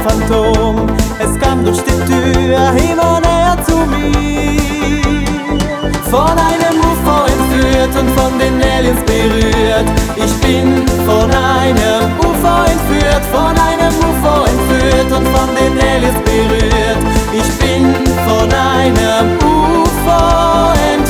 Phantom. Es kam durch die Tür immer näher zu mir. Von einem UFO entführt und von den Aliens berührt. Ich bin von einem UFO entführt, von einem UFO entführt und von den Aliens berührt. Ich bin von einem UFO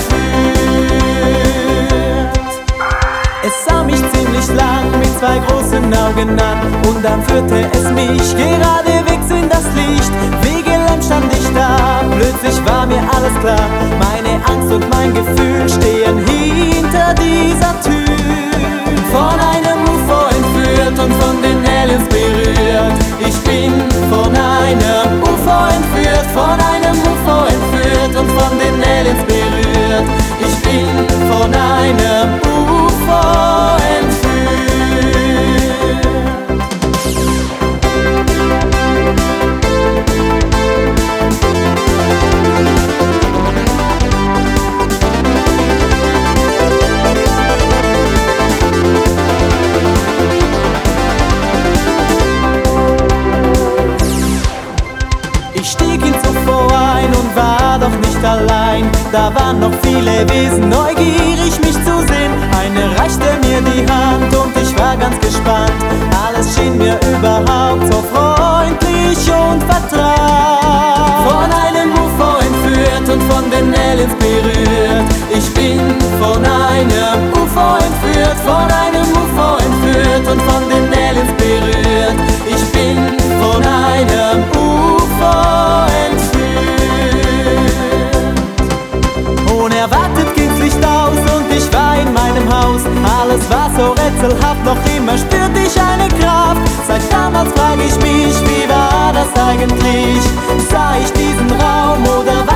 entführt. Es sah mich ziemlich lang mit zwei großen Augen an und dann führte es mich geradewegs in das Licht. Wie gelähmt stand ich da, plötzlich war mir alles klar. Meine Angst und mein Gefühl stehen hinter dieser Tür. Von einem UFO entführt und von den Aliens berührt. Ich bin von einem UFO entführt, von einem UFO entführt und von den Aliens berührt. Ich bin von einem UFO entführt. Ich stieg ins UFO ein und war doch nicht allein. Da waren noch viele Wesen neugierig, mich zu sehen. Eine reichte mir die Hand und ich war ganz gespannt. Alles schien mir überhaupt so freundlich und vertraut. Von einem UFO entführt und von den Aliens berührt. Ich bin von einem UFO entführt, von einem UFO entführt und von den Aliens berührt. Ich bin von einem UFO entführt. Unerwartet ging's Licht aus und ich war in meinem Haus. Alles war so rätselhaft, noch immer spürte ich eine Kraft. Seit damals frage ich mich, wie war das eigentlich? Sah ich diesen Raum oder war